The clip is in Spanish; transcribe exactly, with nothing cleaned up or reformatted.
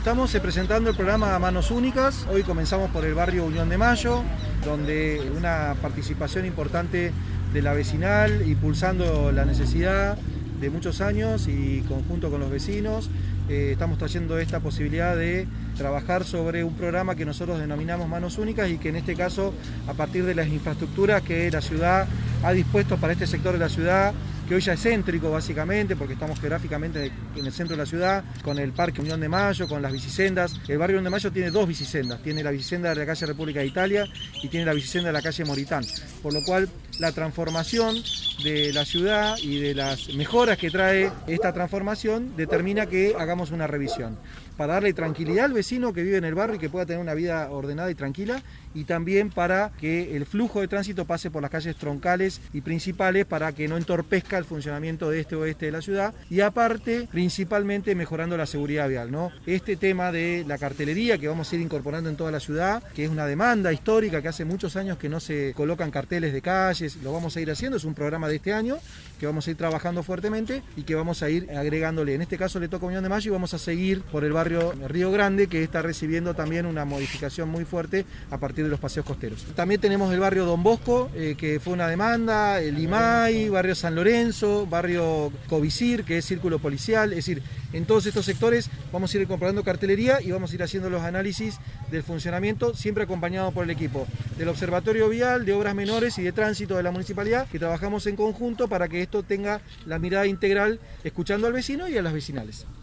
Estamos presentando el programa Manos Únicas. Hoy comenzamos por el barrio Unión de Mayo, donde una participación importante de la vecinal, impulsando la necesidad de muchos años y conjunto con los vecinos, eh, estamos trayendo esta posibilidad de trabajar sobre un programa que nosotros denominamos Manos Únicas y que en este caso, a partir de las infraestructuras que la ciudad ha dispuesto para este sector de la ciudad, que hoy ya es céntrico básicamente, porque estamos geográficamente en el centro de la ciudad, con el Parque Unión de Mayo, con las bicisendas. El barrio Unión de Mayo tiene dos bicisendas, tiene la bicisenda de la calle República de Italia y tiene la bicisenda de la calle Moritán, por lo cual la transformación de la ciudad y de las mejoras que trae esta transformación determina que hagamos una revisión, para darle tranquilidad al vecino que vive en el barrio y que pueda tener una vida ordenada y tranquila, y también para que el flujo de tránsito pase por las calles troncales y principales para que no entorpezca el funcionamiento de este oeste de la ciudad, y aparte principalmente mejorando la seguridad vial, ¿no? Este tema de la cartelería que vamos a ir incorporando en toda la ciudad, que es una demanda histórica que hace muchos años que no se colocan carteles de calles, lo vamos a ir haciendo, es un programa de este año que vamos a ir trabajando fuertemente y que vamos a ir agregándole. En este caso le toca Unión de Mayo y vamos a seguir por el barrio Río Grande, que está recibiendo también una modificación muy fuerte a partir de los paseos costeros. También tenemos el barrio Don Bosco, eh, que fue una demanda, el Limay, barrio San Lorenzo, barrio Covicir, que es círculo policial, es decir, en todos estos sectores vamos a ir incorporando cartelería y vamos a ir haciendo los análisis del funcionamiento, siempre acompañado por el equipo del Observatorio Vial, de Obras Menores y de Tránsito de la Municipalidad, que trabajamos en conjunto para que esto tenga la mirada integral, escuchando al vecino y a las vecinales.